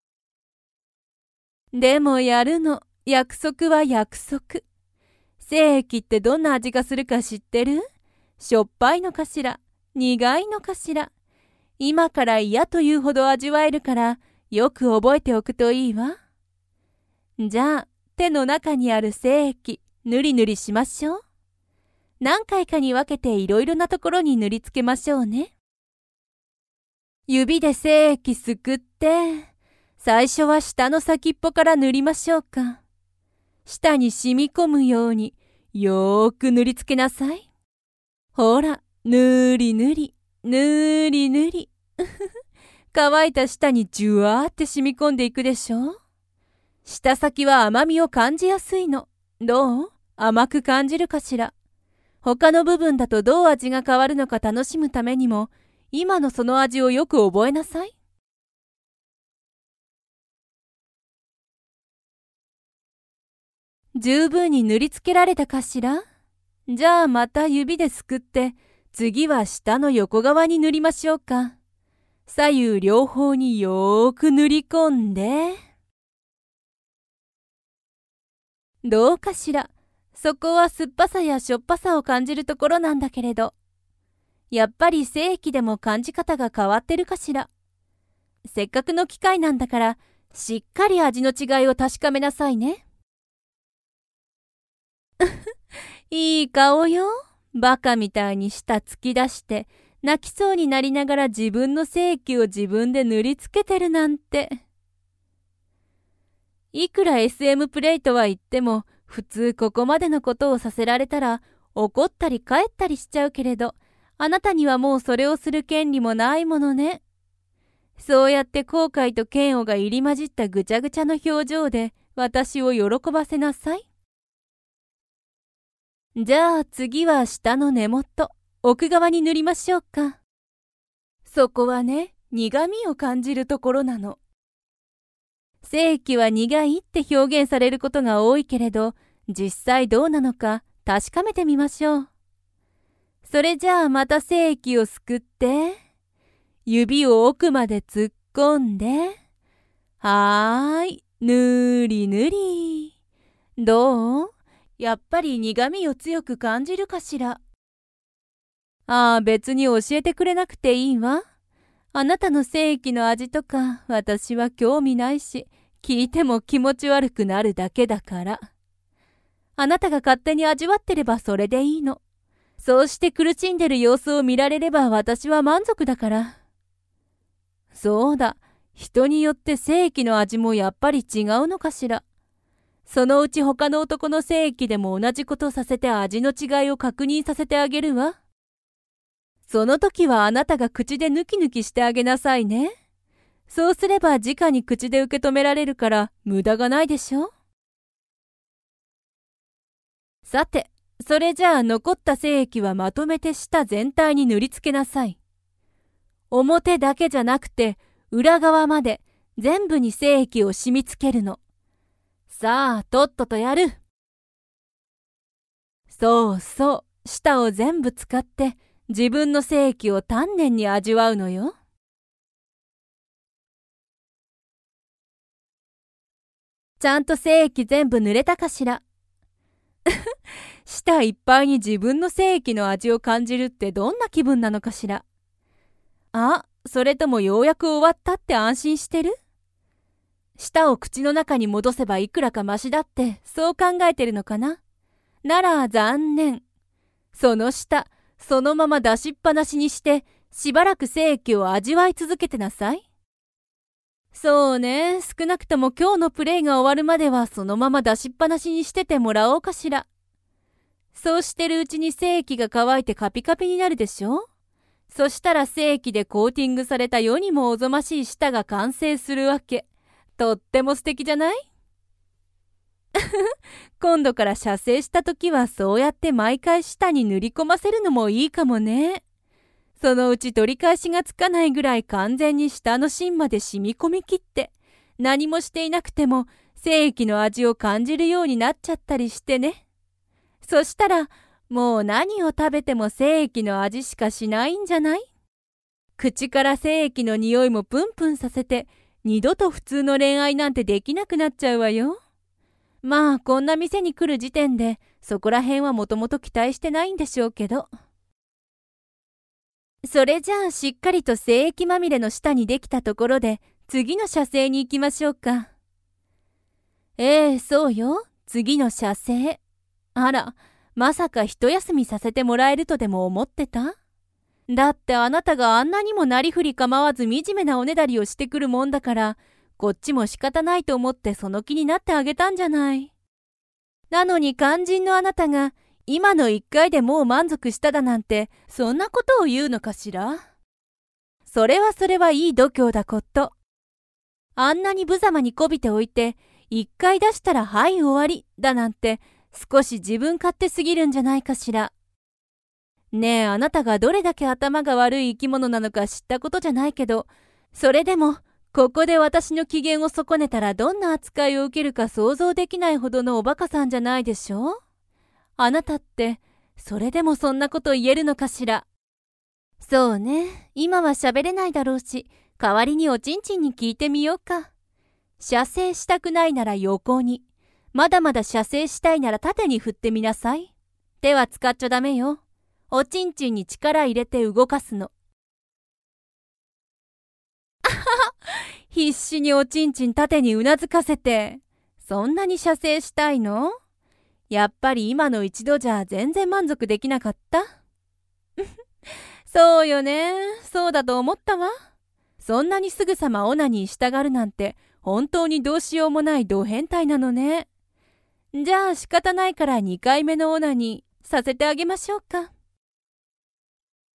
でもやるの。約束は約束。精液ってどんな味がするか知ってる？しょっぱいのかしら？苦いのかしら？今から嫌というほど味わえるから、よく覚えておくといいわ。じゃあ、手の中にある精液、ぬりぬりしましょう。何回かに分けていろいろなところに塗りつけましょうね。指で精液すくって、最初は舌の先っぽから塗りましょうか。舌に染み込むように、よーく塗りつけなさい。ほら、ぬりぬり、ぬりぬり。乾いた舌にじゅわーって染み込んでいくでしょ。舌先は甘みを感じやすいの。どう？甘く感じるかしら。他の部分だとどう味が変わるのか楽しむためにも、今のその味をよく覚えなさい。十分に塗りつけられたかしら？じゃあまた指ですくって、次は舌の横側に塗りましょうか。左右両方によーく塗り込んで。どうかしら。そこは酸っぱさやしょっぱさを感じるところなんだけれど。やっぱり精液でも感じ方が変わってるかしら。せっかくの機会なんだから、しっかり味の違いを確かめなさいね。いい顔よ。バカみたいに舌突き出して、泣きそうになりながら自分の精液を自分で塗りつけてるなんて。いくら エスエム プレイとは言っても、普通ここまでのことをさせられたら怒ったり帰ったりしちゃうけれど、あなたにはもうそれをする権利もないものね。そうやって後悔と嫌悪が入り混じったぐちゃぐちゃの表情で私を喜ばせなさい。じゃあ次は舌の根元、奥側に塗りましょうか。そこはね、苦味を感じるところなの。性器は苦いって表現されることが多いけれど、実際どうなのか確かめてみましょう。それじゃあまた性器をすくって、指を奥まで突っ込んで、はーい、ぬりぬり。どう？やっぱり苦味を強く感じるかしら。ああ、別に教えてくれなくていいわ。あなたの性器の味とか私は興味ないし、聞いても気持ち悪くなるだけだから。あなたが勝手に味わってればそれでいいの。そうして苦しんでる様子を見られれば私は満足だから。そうだ、人によって性器の味もやっぱり違うのかしら。そのうち他の男の性器でも同じことさせて味の違いを確認させてあげるわ。その時はあなたが口でヌキヌキしてあげなさいね。そうすれば直に口で受け止められるから無駄がないでしょ。さて、それじゃあ残った精液はまとめて舌全体に塗りつけなさい。表だけじゃなくて裏側まで全部に精液を染みつけるの。さあ、とっととやる。そうそう、舌を全部使って自分の精液を丹念に味わうのよ。ちゃんと精液全部塗れたかしら。舌いっぱいに自分の精液の味を感じるってどんな気分なのかしら。あ、それともようやく終わったって安心してる？舌を口の中に戻せばいくらかマシだってそう考えてるのかな？なら残念。その舌、そのまま出しっぱなしにしてしばらく精液を味わい続けてなさい。そうね、少なくとも今日のプレイが終わるまではそのまま出しっぱなしにしててもらおうかしら。そうしてるうちに精液が乾いてカピカピになるでしょ？そしたら精液でコーティングされた世にもおぞましい舌が完成するわけ。とっても素敵じゃない？今度から射精した時はそうやって毎回舌に塗り込ませるのもいいかもね。そのうち取り返しがつかないぐらい完全に舌の芯まで染み込みきって何もしていなくても精液の味を感じるようになっちゃったりしてね。そしたらもう何を食べても精液の味しかしないんじゃない？口から精液の匂いもプンプンさせて二度と普通の恋愛なんてできなくなっちゃうわよ。まあこんな店に来る時点でそこら辺はもともと期待してないんでしょうけど。それじゃあしっかりと精液まみれの下にできたところで次の射精に行きましょうか。ええ、そうよ。次の射精。あら、まさか一休みさせてもらえるとでも思ってた？だってあなたがあんなにもなりふり構わず惨めなおねだりをしてくるもんだから、こっちも仕方ないと思ってその気になってあげたんじゃない。なのに肝心のあなたが、今の一回でもう満足しただなんて、そんなことを言うのかしら？それはそれはいい度胸だこと。あんなに無様にこびておいて、一回出したらはい終わりだなんて、少し自分勝手すぎるんじゃないかしら。ねえ、あなたがどれだけ頭が悪い生き物なのか知ったことじゃないけど、それでも、ここで私の機嫌を損ねたらどんな扱いを受けるか想像できないほどのおバカさんじゃないでしょ？あなたって、それでもそんなこと言えるのかしら。そうね、今は喋れないだろうし、代わりにおちんちんに聞いてみようか。射精したくないなら横に、まだまだ射精したいなら縦に振ってみなさい。手は使っちゃダメよ。おちんちんに力入れて動かすの。必死におちんちん縦にうなずかせて、そんなに射精したいの？やっぱり今の一度じゃ全然満足できなかった？そうよね。そうだと思ったわ。そんなにすぐさまオナニーしたがるなんて本当にどうしようもないド変態なのね。じゃあ仕方ないからにかいめのオナニーさせてあげましょうか。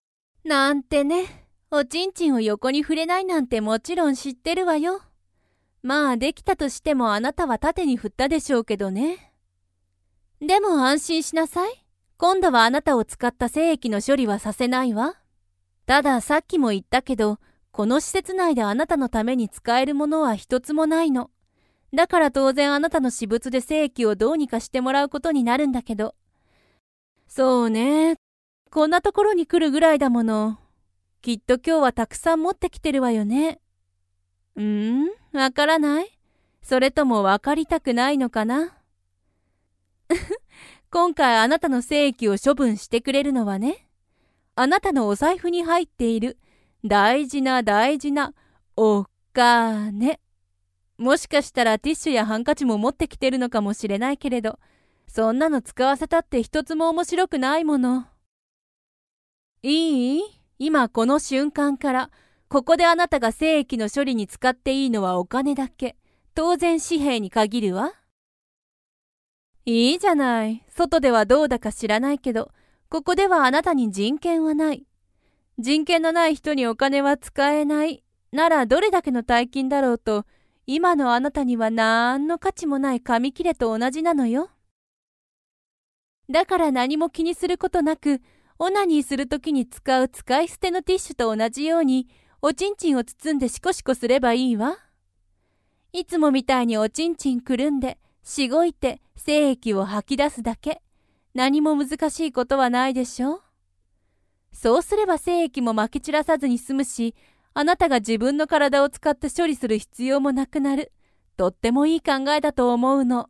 なんてね。おちんちんを横に触れないなんてもちろん知ってるわよ。 まあできたとしてもあなたは縦に振ったでしょうけどね。でも安心しなさい。今度はあなたを使った精液の処理はさせないわ。たださっきも言ったけど、この施設内であなたのために使えるものは一つもないの。だから当然あなたの私物で精液をどうにかしてもらうことになるんだけど。そうね。こんなところに来るぐらいだもの。きっと今日はたくさん持ってきてるわよね。うーん、わからない？それともわかりたくないのかな？今回あなたの精液を処分してくれるのはね、あなたのお財布に入っている大事な大事なお金。もしかしたらティッシュやハンカチも持ってきてるのかもしれないけれど、そんなの使わせたって一つも面白くないもの。いい？今この瞬間から、ここであなたが精液の処理に使っていいのはお金だけ。当然紙幣に限るわ。いいじゃない。外ではどうだか知らないけど、ここではあなたに人権はない。人権のない人にお金は使えない。ならどれだけの大金だろうと、今のあなたにはなんの価値もない紙切れと同じなのよ。だから何も気にすることなく、オナニーするときに使う使い捨てのティッシュと同じように、おちんちんを包んでシコシコすればいいわ。いつもみたいにおちんちんくるんで、しごいて精液を吐き出すだけ。何も難しいことはないでしょう。そうすれば精液もまき散らさずに済むし、あなたが自分の体を使って処理する必要もなくなる。とってもいい考えだと思うの。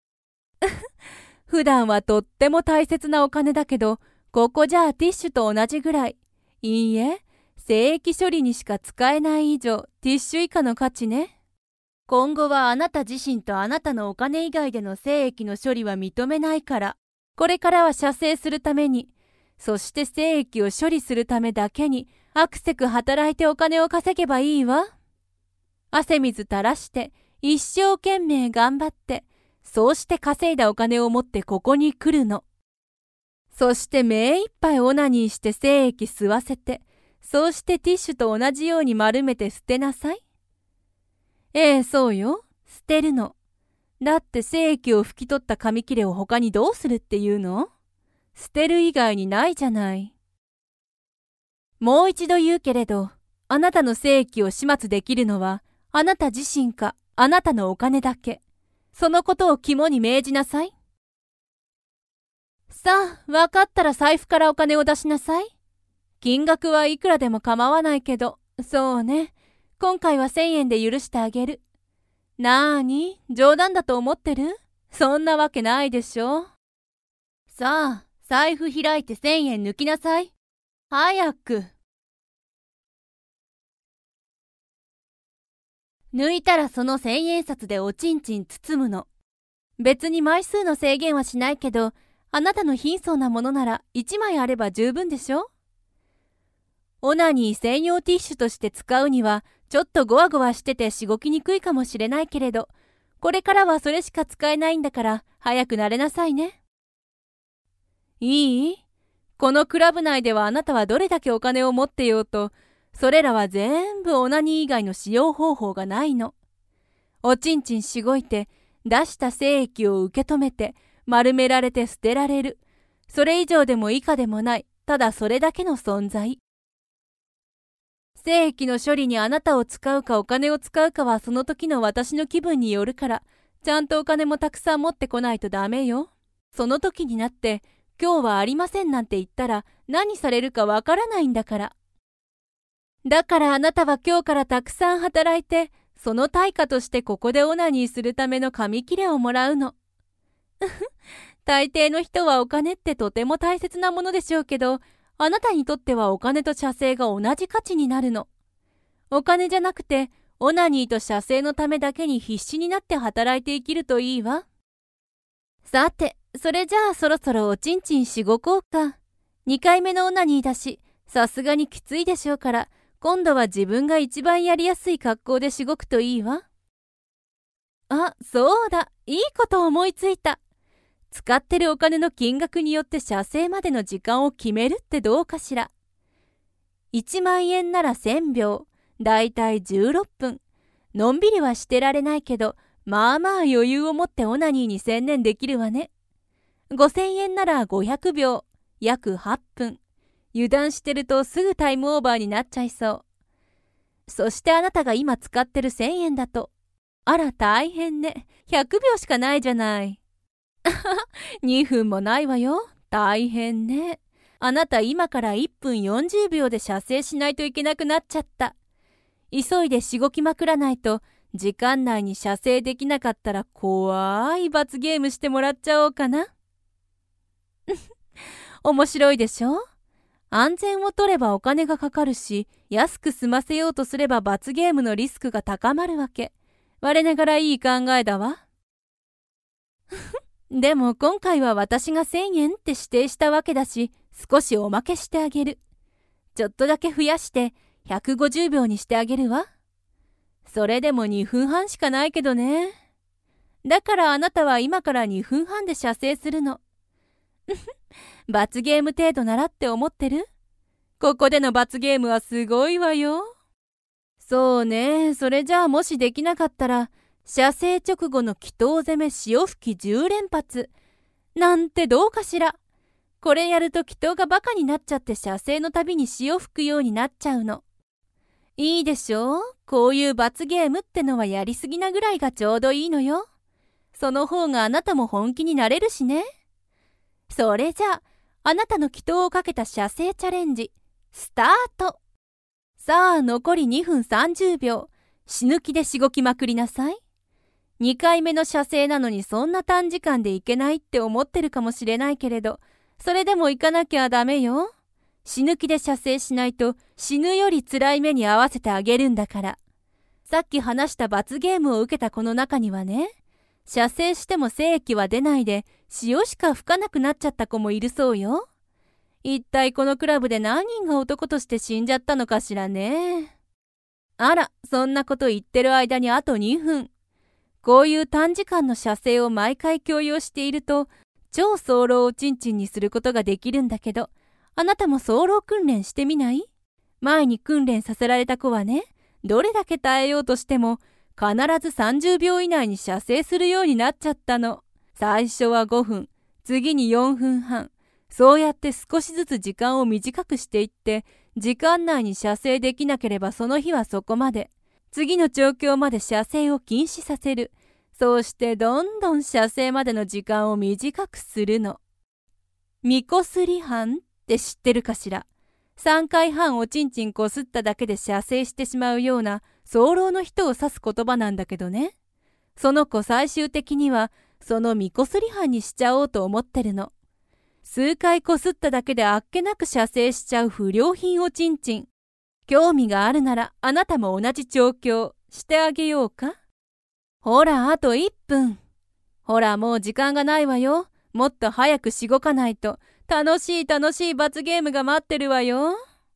普段はとっても大切なお金だけど、ここじゃあティッシュと同じぐらい。いいえ、精液処理にしか使えない以上、ティッシュ以下の価値ね。今後はあなた自身とあなたのお金以外での精液の処理は認めないから、これからは射精するために、そして精液を処理するためだけに、あくせく働いてお金を稼げばいいわ。汗水垂らして、一生懸命頑張って、そうして稼いだお金を持ってここに来るの。そして目いっぱいオナニーして精液吸わせて、そうしてティッシュと同じように丸めて捨てなさい。ええ、そうよ。捨てるの。だって精液を拭き取った紙切れを他にどうするっていうの？捨てる以外にないじゃない。もう一度言うけれど、あなたの精液を始末できるのは、あなた自身か、あなたのお金だけ。そのことを肝に銘じなさい。さあ、わかったら財布からお金を出しなさい。金額はいくらでも構わないけど、そうね。今回は千円で許してあげる。なーに？冗談だと思ってる？そんなわけないでしょ。さあ、財布開いて千円抜きなさい。早く。抜いたらその千円札でおちんちん包むの。別に枚数の制限はしないけど、あなたの貧相なものなら一枚あれば十分でしょ？オナニー専用ティッシュとして使うには、ちょっとゴワゴワしててしごきにくいかもしれないけれど、これからはそれしか使えないんだから、早く慣れなさいね。いい？このクラブ内ではあなたはどれだけお金を持ってようと、それらは全部オナニー以外の使用方法がないの。おちんちんしごいて、出した精液を受け止めて、丸められて捨てられる。それ以上でも以下でもない、ただそれだけの存在。精液の処理にあなたを使うかお金を使うかはその時の私の気分によるから、ちゃんとお金もたくさん持ってこないとダメよ。その時になって、今日はありませんなんて言ったら何されるかわからないんだから。だからあなたは今日からたくさん働いて、その対価としてここでオナニーするための紙切れをもらうの。大抵の人はお金ってとても大切なものでしょうけど、あなたにとってはお金と射精が同じ価値になるの。お金じゃなくて、オナニーと射精のためだけに必死になって働いて生きるといいわ。さて、それじゃあそろそろおちんちんしごこうか。にかいめのオナニーだし、さすがにきついでしょうから、今度は自分が一番やりやすい格好でしごくといいわ。あ、そうだ、いいこと思いついた。使ってるお金の金額によって射精までの時間を決めるってどうかしら。いちまんえんならせんびょう、だいたいじゅうろっぷん。 のんびりはしてられないけど、まあまあ余裕を持ってオナニーに専念できるわね。ごせんえんならごひゃくびょう、約はっぷん。油断してるとすぐタイムオーバーになっちゃいそう。そしてあなたが今使ってるせんえんだと。あら大変ね。ひゃくびょうしかないじゃない。にふんもないわよ。大変ね。あなた今からいっぷんよんじゅうびょうで射精しないといけなくなっちゃった。急いでしごきまくらないと、時間内に射精できなかったら怖い罰ゲームしてもらっちゃおうかな。面白いでしょ？安全を取ればお金がかかるし、安く済ませようとすれば罰ゲームのリスクが高まるわけ。我ながらいい考えだわ。でも今回は私がせんえんって指定したわけだし、少しおまけしてあげる。ちょっとだけ増やしてひゃくごじゅうびょうにしてあげるわ。それでもにふんはんしかないけどね。だからあなたは今からにふんはんで射精するの。罰ゲーム程度ならって思ってる？ここでの罰ゲームはすごいわよ。そうね、それじゃあもしできなかったら、射精直後の祈祷攻め潮吹きじゅうれんぱつ。なんてどうかしら。これやると祈祷がバカになっちゃって射精のたびに潮吹くようになっちゃうの。いいでしょう？こういう罰ゲームってのはやりすぎなぐらいがちょうどいいのよ。その方があなたも本気になれるしね。それじゃあ、あなたの祈祷をかけた射精チャレンジ、スタート。さあ、残りにふんさんじゅうびょう。死ぬ気でしごきまくりなさい。にかいめの射精なのにそんな短時間でいけないって思ってるかもしれないけれど、それでも行かなきゃダメよ。死ぬ気で射精しないと死ぬより辛い目に遭わせてあげるんだから。さっき話した罰ゲームを受けた子の中にはね、射精しても精液は出ないで潮しか吹かなくなっちゃった子もいるそうよ。一体このクラブで何人が男として死んじゃったのかしらね。あら、そんなこと言ってる間にあとにふん。こういう短時間の射精を毎回強要していると、超早漏をチンチンにすることができるんだけど、あなたも早漏訓練してみない？前に訓練させられた子はね、どれだけ耐えようとしても、必ずさんじゅうびょう以内に射精するようになっちゃったの。最初はごふん、次によんふんはん。そうやって少しずつ時間を短くしていって、時間内に射精できなければその日はそこまで。次の調教まで射精を禁止させる。そうしてどんどん射精までの時間を短くするの。みこすり犯って知ってるかしら？さんかいはんおちんちんこすっただけで射精してしまうような早漏の人を指す言葉なんだけどね。その子最終的にはそのみこすり犯にしちゃおうと思ってるの。数回こすっただけであっけなく射精しちゃう不良品おちんちん。興味があるならあなたも同じ調教してあげようか？ほら、あといっぷん。ほら、もう時間がないわよ。もっと早くしごかないと、楽しい楽しい罰ゲームが待ってるわよ。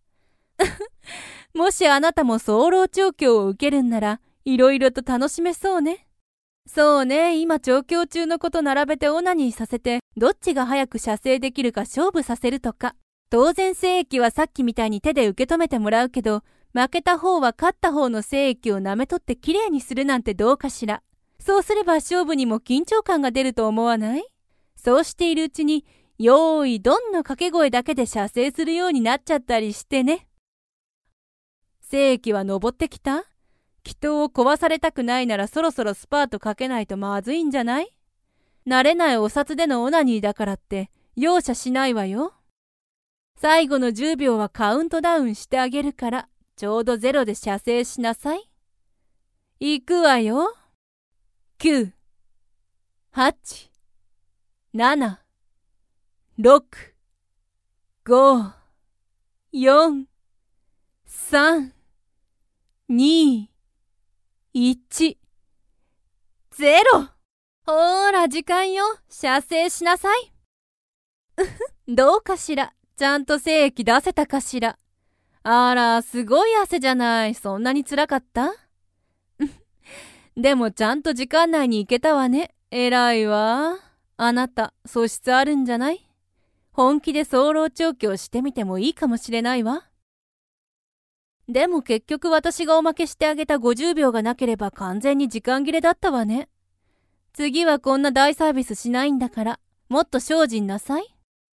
もしあなたも早漏調教を受けるんなら、いろいろと楽しめそうね。そうね、今調教中の子と並べてオナニーさせて、どっちが早く射精できるか勝負させるとか。当然精液はさっきみたいに手で受け止めてもらうけど、負けた方は勝った方の精液を舐め取ってきれいにするなんてどうかしら。そうすれば勝負にも緊張感が出ると思わない？そうしているうちに、よーいどんの掛け声だけで射精するようになっちゃったりしてね。精液は登ってきた？祈祷を壊されたくないならそろそろスパートかけないとまずいんじゃない？慣れないお札でのオナニーだからって容赦しないわよ。最後のじゅうびょうはカウントダウンしてあげるから、ちょうどゼロで射精しなさい。いくわよ。きゅう、はち、なな、ろく、ご、よん、さん、に、いち、ゼロ。ほーら時間よ。射精しなさい。うふ、どうかしら。ちゃんと精液出せたかしら。あら、すごい汗じゃない。そんなに辛かった？でもちゃんと時間内に行けたわね。偉いわ。あなた、素質あるんじゃない？本気で早漏調教してみてもいいかもしれないわ。 でも結局私がおまけしてあげたごじゅうびょうがなければ完全に時間切れだったわね。次はこんな大サービスしないんだから、もっと精進なさい。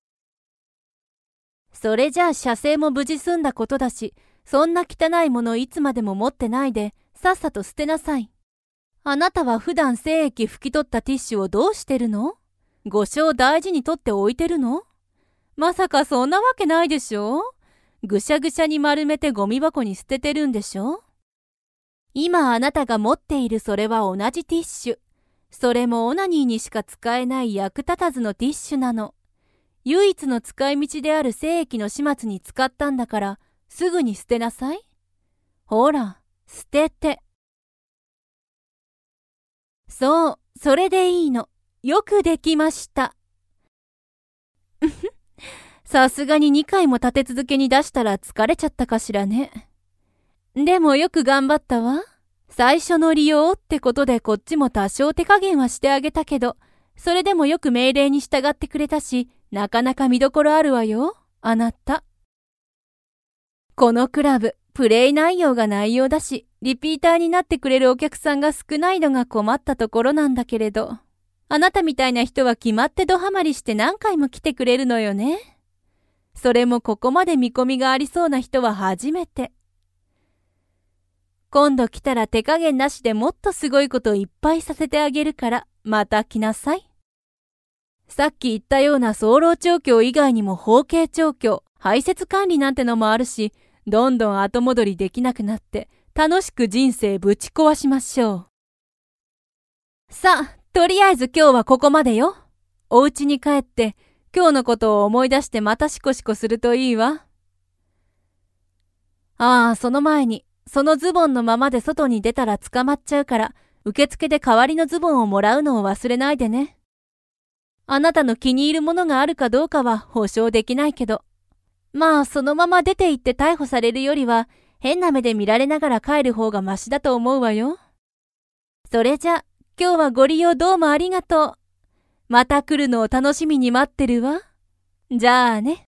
それじゃあ射精も無事済んだことだし、そんな汚いものいつまでも持ってないで、さっさと捨てなさい。あなたは普段精液拭き取ったティッシュをどうしてるの？ごしょう大事に取っておいてるの？まさかそんなわけないでしょ？ぐしゃぐしゃに丸めてゴミ箱に捨ててるんでしょ？今あなたが持っているそれは同じティッシュ。それもオナニーにしか使えない役立たずのティッシュなの。唯一の使い道である精液の始末に使ったんだから、すぐに捨てなさい。ほら、捨てて。そう、それでいいの。よくできました。さすがににかいも立て続けに出したら疲れちゃったかしらね。でもよく頑張ったわ。最初の利用ってことでこっちも多少手加減はしてあげたけど、それでもよく命令に従ってくれたし、なかなか見どころあるわよ、あなた。このクラブ、プレイ内容が内容だし、リピーターになってくれるお客さんが少ないのが困ったところなんだけれど、あなたみたいな人は決まってドハマりして何回も来てくれるのよね。それもここまで見込みがありそうな人は初めて。今度来たら手加減なしでもっとすごいこといっぱいさせてあげるから、また来なさい。さっき言ったような早漏調教以外にも包茎調教、排泄管理なんてのもあるし、どんどん後戻りできなくなって、楽しく人生ぶち壊しましょう。さあ、とりあえず今日はここまでよ。お家に帰って、今日のことを思い出してまたシコシコするといいわ。ああ、その前に、そのズボンのままで外に出たら捕まっちゃうから、受付で代わりのズボンをもらうのを忘れないでね。あなたの気に入るものがあるかどうかは保証できないけど。まあ、そのまま出て行って逮捕されるよりは、変な目で見られながら帰る方がマシだと思うわよ。それじゃ、今日はご利用どうもありがとう。また来るのを楽しみに待ってるわ。じゃあね。